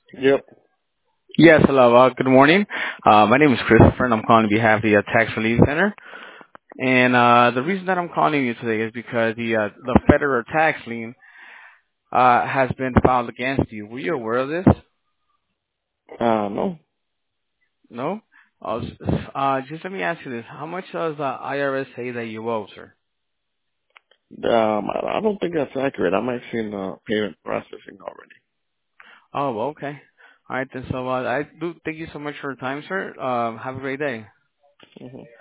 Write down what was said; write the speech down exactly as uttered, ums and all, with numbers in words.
Yep. Yes, hello. Uh, good morning. Uh, my name is Christopher, and I'm calling on behalf of the uh, Tax Relief Center. And uh, the reason that I'm calling you today is because the uh, the federal tax lien uh, has been filed against you. Were you aware of this? Uh, no. No. Uh, s- uh, just let me ask you this: how much does the I R S say that you owe, sir? Um, I, I don't think that's accurate. I'm actually in the payment processing already. Oh, well, okay. All right, then. So uh, I do thank you so much for your time, sir. Um, have a great day. hmm